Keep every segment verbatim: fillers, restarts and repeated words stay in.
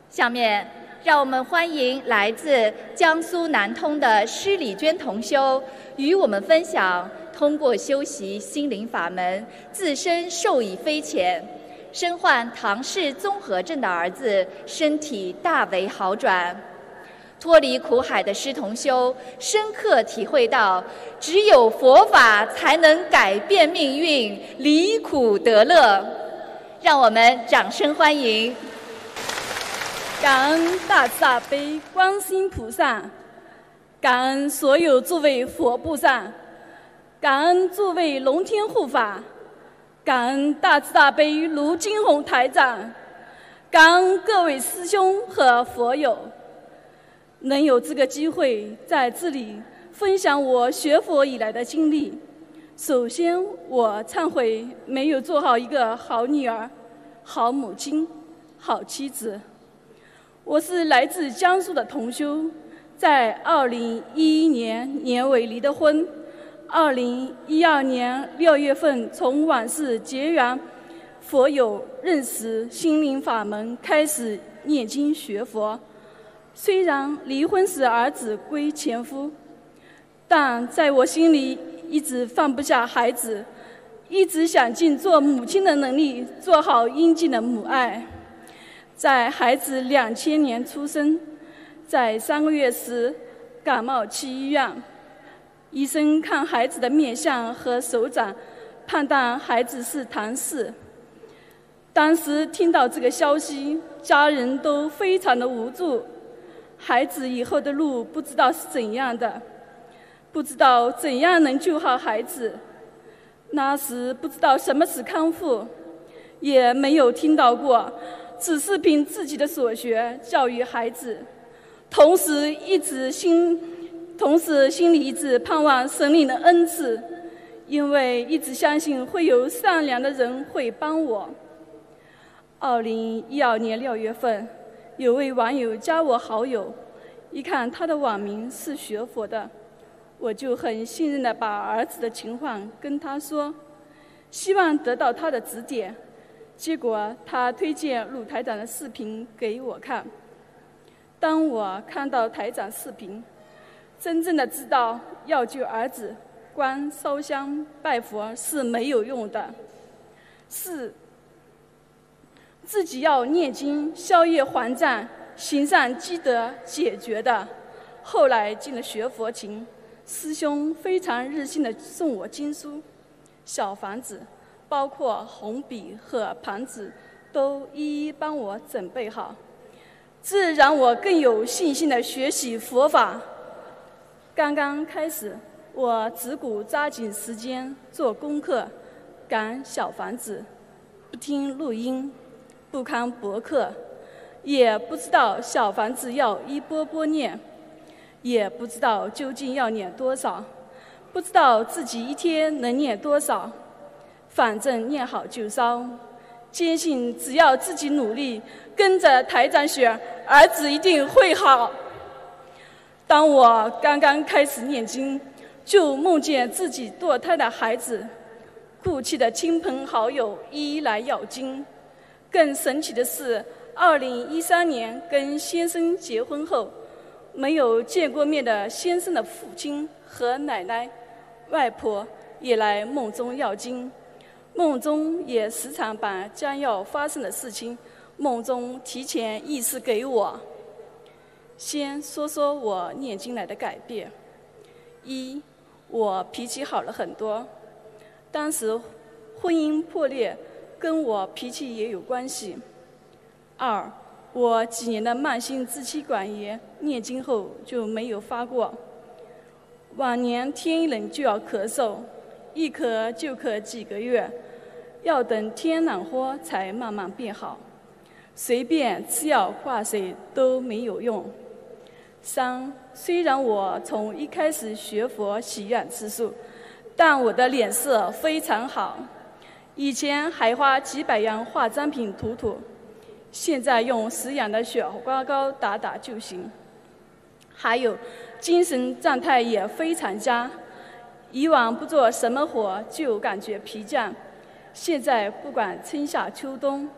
下面，让我们欢迎来自江苏南通的施礼娟同修，与我们分享通过修习心灵法门，自身受益匪浅，身患唐氏综合症的儿子身体大为好转。脱离苦海的施同修深刻体会到，只有佛法才能改变命运，离苦得乐。让我们掌声欢迎。 感恩大慈大悲观世音菩萨，感恩所有诸位佛菩萨，感恩诸位龙天护法，感恩大慈大悲卢金红台长，感恩各位师兄和佛友，能有这个机会在这里分享我学佛以来的经历。首先，我忏悔没有做好一个好女儿、好母亲、好妻子。我是来自江苏的同修，在二零一一年年尾离的婚，二零一二年六月份从往事结缘佛友认识心灵法门，开始念经学佛。虽然离婚时儿子归前夫，但在我心里一直放不下孩子，一直想尽做母亲的能力，做好应尽的母爱。在孩子两千年出生，在三个月时感冒去医院，医生看孩子的面相和手掌，判断孩子是唐氏。当时听到这个消息，家人都非常的无助，孩子以后的路不知道是怎样的，不知道怎样能救好孩子。那时不知道什么是康复，也没有听到过，只是凭自己的所学教育孩子，同时一直心，同时心里一直盼望神灵的恩赐，因为一直相信会有善良的人会帮我。二零一二年六月份，有位网友加我好友，一看他的网名是学佛的，我就很信任地把儿子的情况跟他说，希望得到他的指点。结果他推荐鲁台长的视频给我看。当我看到台长视频，真正的知道要救儿子，光烧香拜佛是没有用的，是自己要念经消业还债，行善积德解决的。后来进了学佛情，师兄非常热心地送我经书、小房子，包括红笔和盘子都一一帮我准备好，这让我更有信心地学习佛法。刚刚开始，我只顾抓紧时间做功课，赶小房子，不听录音，不看博客，也不知道小房子要一波波念，也不知道究竟要念多少，不知道自己一天能念多少，反正念好就烧，坚信只要自己努力，跟着台长学，儿子一定会好。当我刚刚开始念经，就梦见自己堕胎的孩子，哭泣的亲朋好友一一来要经。更神奇的是，二零一三年跟先生结婚后，没有见过面的先生的父亲和奶奶、外婆也来梦中要经。梦中也时常把将要发生的事情梦中提前意识给我。先说说我念经来的改变。一，我脾气好了很多。当时婚姻破裂跟我脾气也有关系。二，我几年的慢性支气管炎念经后就没有发过。往年天一冷就要咳嗽，一咳就咳几个月，要等天暖和才慢慢变好，随便吃药挂水都没有用。三，虽然我从一开始学佛许愿吃素，但我的脸色非常好，以前还花几百元化妆品涂涂，现在用十元的雪花膏打打就行。还有精神状态也非常佳，以往不做什么活就感觉疲倦，现在不管春夏秋冬，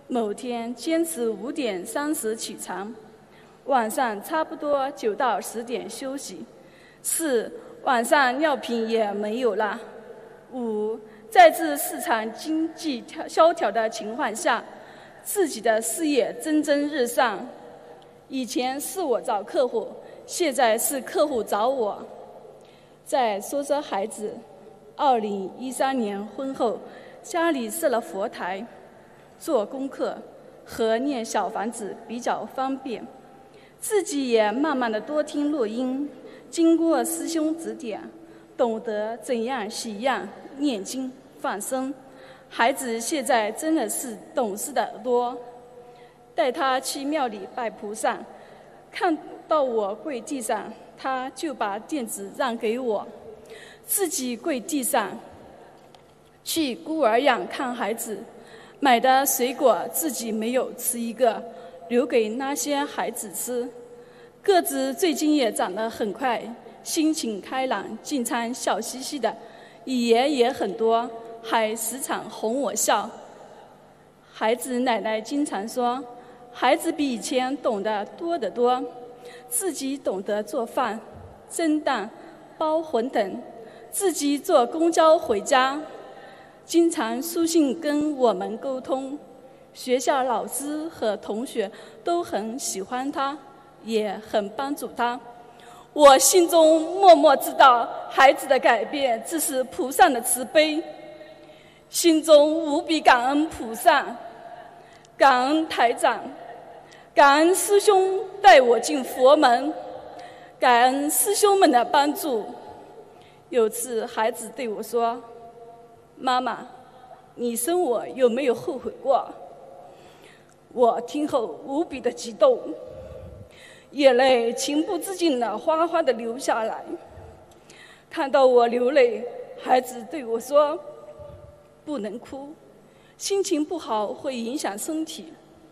某天坚持五点三十起床，晚上差不多九到十点休息。四、晚上尿频也没有了。五、在这市场经济萧条的情况下，自己的事业蒸蒸日上。以前是我找客户，现在是客户找我。再说说孩子，二零一三年婚后，家里设了佛台，做功课和念小房子比较方便，自己也慢慢的多听录音，经过师兄指点，懂得怎样许愿、念经、放生。孩子现在真的是懂事的多。带他去庙里拜菩萨，看到我跪地上，他就把垫子让给我，自己跪地上。去孤儿院看孩子，买的水果自己没有吃一个，留给那些孩子吃。个子最近也长得很快，心情开朗，进餐笑嘻嘻的，语言也很多，还时常哄我笑。孩子奶奶经常说，孩子比以前懂得多得多，自己懂得做饭、蒸蛋、包馄饨，自己坐公交回家，经常书信跟我们沟通。学校老师和同学都很喜欢他，也很帮助他。我心中默默知道，孩子的改变只是菩萨的慈悲，心中无比感恩菩萨，感恩台长，感恩师兄带我进佛门，感恩师兄们的帮助。有次孩子对我说，妈妈，你生我有没有后悔过？我听后无比的激动，眼泪情不自禁地哗哗地流下来。看到我流泪，孩子对我说，不能哭，心情不好会影响身体。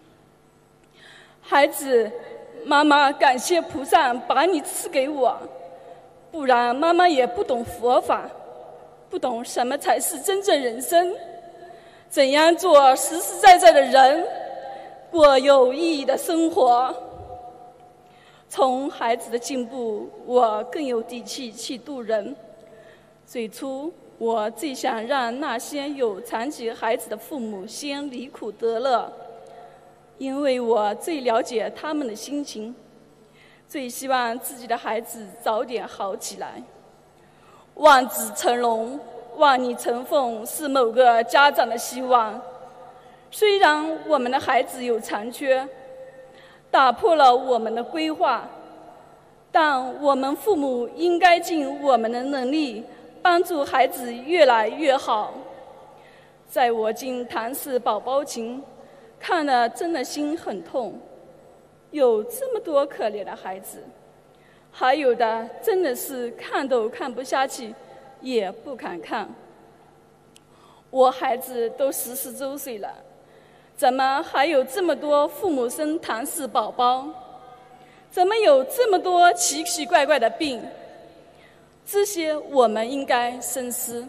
孩子，妈妈感谢菩萨把你赐给我，不然妈妈也不懂佛法，不懂什么才是真正人生，怎样做实实在在的人，过有意义的生活。从孩子的进步，我更有底气去度人。最初我最想让那些有残疾孩子的父母先离苦得乐，因为我最了解他们的心情，最希望自己的孩子早点好起来。望子成龙，望女成凤是某个家长的希望。虽然我们的孩子有残缺，打破了我们的规划，但我们父母应该尽我们的能力，帮助孩子越来越好。在我进唐氏宝宝群，看了真的心很痛，有这么多可怜的孩子，还有的真的是看都看不下去，也不敢看。我孩子都十四周岁了，怎么还有这么多父母生唐氏宝宝？怎么有这么多奇奇怪怪的病？这些我们应该深思。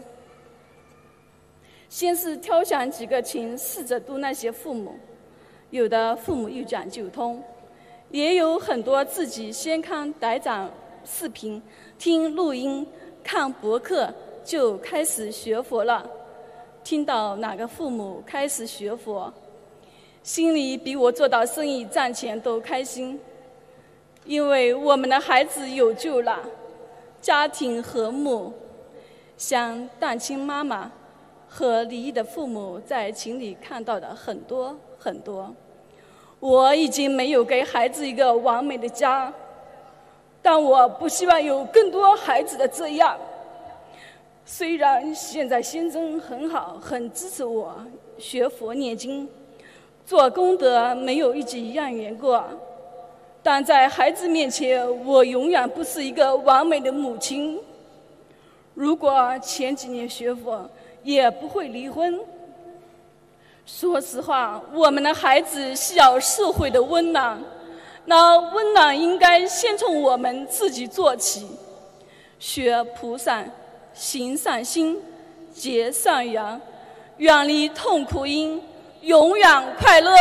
先是挑选几个群，试着度那些父母。有的父母有讲究通，也有很多自己先看台长视频、听录音、看博客就开始学佛了。听到哪个父母开始学佛，心里比我做到生意赚钱都开心，因为我们的孩子有救了，家庭和睦。像单亲妈妈和离异的父母在群里看到的很多很多。我已经没有给孩子一个完美的家，但我不希望有更多孩子的这样。虽然现在先生很好，很支持我学佛念经，做功德没有一句怨言过，但在孩子面前，我永远不是一个完美的母亲。如果前几年学佛，也不会离婚。说实话，我们的孩子需要社会的温暖，那温暖应该先从我们自己做起。学菩萨，行善心，结善缘，远离痛苦因， 永远快乐。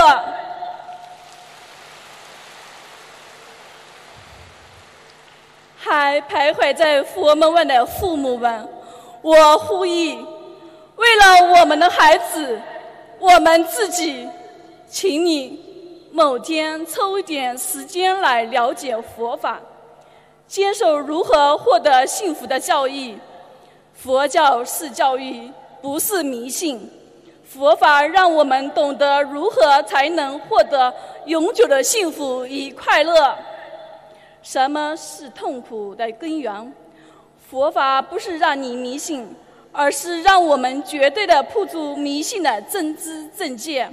还徘徊在佛门外的父母们，我呼吁，为了我们的孩子，我们自己，请你某天抽一点时间来了解佛法，接受如何获得幸福的教育。佛教是教育，不是迷信。佛法让我们懂得如何才能获得永久的幸福与快乐。什么是痛苦的根源？佛法不是让你迷信，而是让我们绝对地破除迷信的真知正见。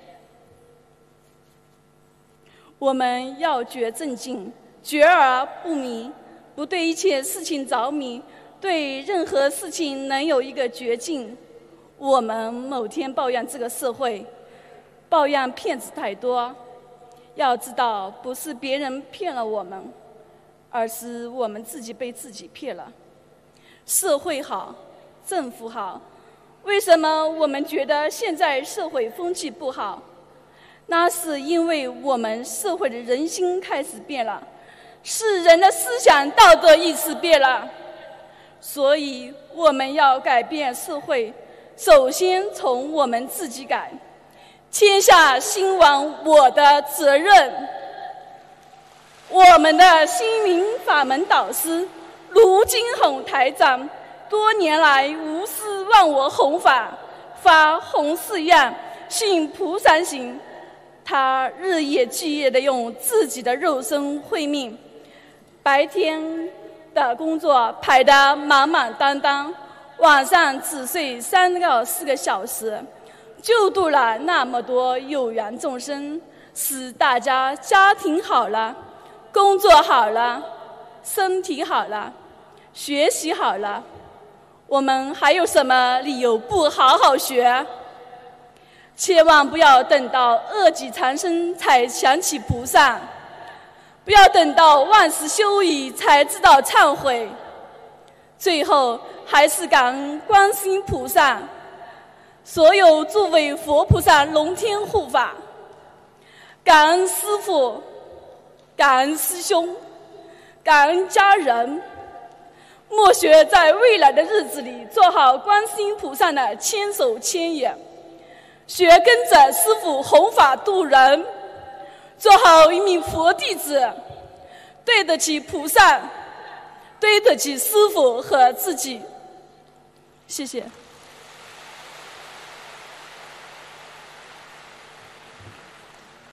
我们要觉正境，觉而不迷，不对一切事情着迷，对任何事情能有一个觉境。我们某天抱怨这个社会，抱怨骗子太多，要知道不是别人骗了我们，而是我们自己被自己骗了。社会好，政府好，为什么我们觉得现在社会风气不好？那是因为我们社会的人心开始变了，是人的思想道德意识变了。所以我们要改变社会，首先从我们自己改。天下兴亡我的责任。我们的心灵法门导师卢金红台长多年来无私忘我弘法，发弘誓愿，信菩萨行。他日夜继夜地用自己的肉身慧命，白天的工作排得满满当当，晚上只睡三到四个小时，救度了那么多有缘众生，使大家家庭好了，工作好了，身体好了，学习好了，我们还有什么理由不好好学？千万不要等到恶己缠身才想起菩萨，不要等到万事休矣才知道忏悔。最后还是感恩观世音菩萨，所有诸位佛菩萨龙天护法，感恩师父，感恩师兄，感恩家人。默学在未来的日子里做好观世音菩萨的千手千眼，学跟着师父弘法度人，做好一名佛弟子，对得起菩萨，对得起师父和自己。谢谢。